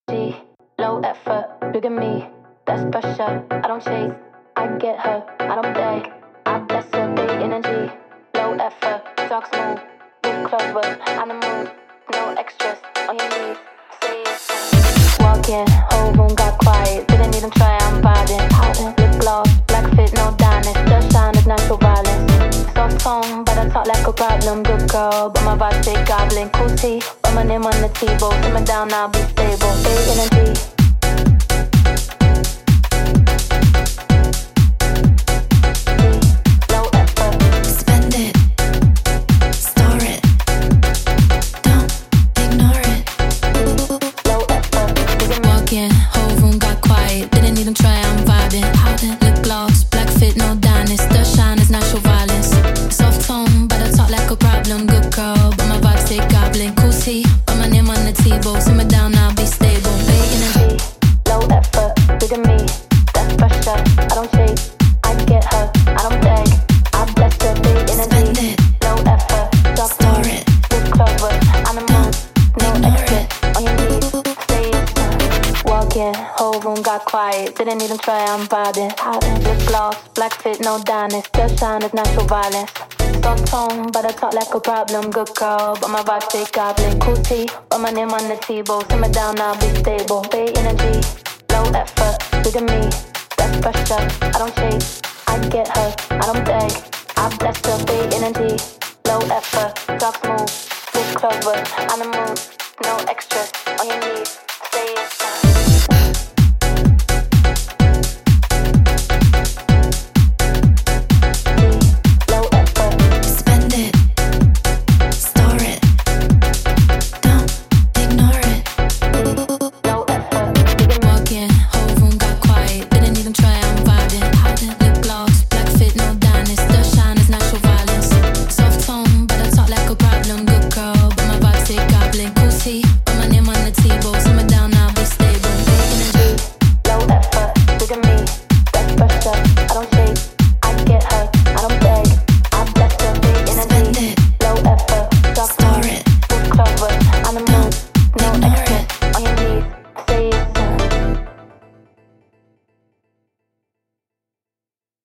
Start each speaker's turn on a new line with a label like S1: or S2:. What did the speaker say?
S1: G, low effort, look at me, that's pressure. I don't chase, I get her, I don't beg. I bless her, big energy, low effort, talk smooth, look clover, on the move, no extras on your knees. Say it. Walk in, whole room got quiet, didn't even try, I'm vibing. Lip gloss, black fit, no diamonds, just shine is natural violence. Soft tone, but I talk like a problem, good girl, but my vibe say goblin. Cool tea, but my name on the table, simmer down, I'll be stable. Big energy. Didn't even try, I'm vibing. Lip gloss, black fit, no diamonds. Just shine is natural violence. Soft tone, but I talk like a problem. Good girl, but my vibe stay goblin. Cool tea, but my name on the table. Simmer down, I'll be stable. Bay energy, low effort. Look at me, that's pressure. I don't chase, I get her. I don't beg, I bless her. Bay energy, low effort. Talk smooth, look clover. On the move, no extras on your knees.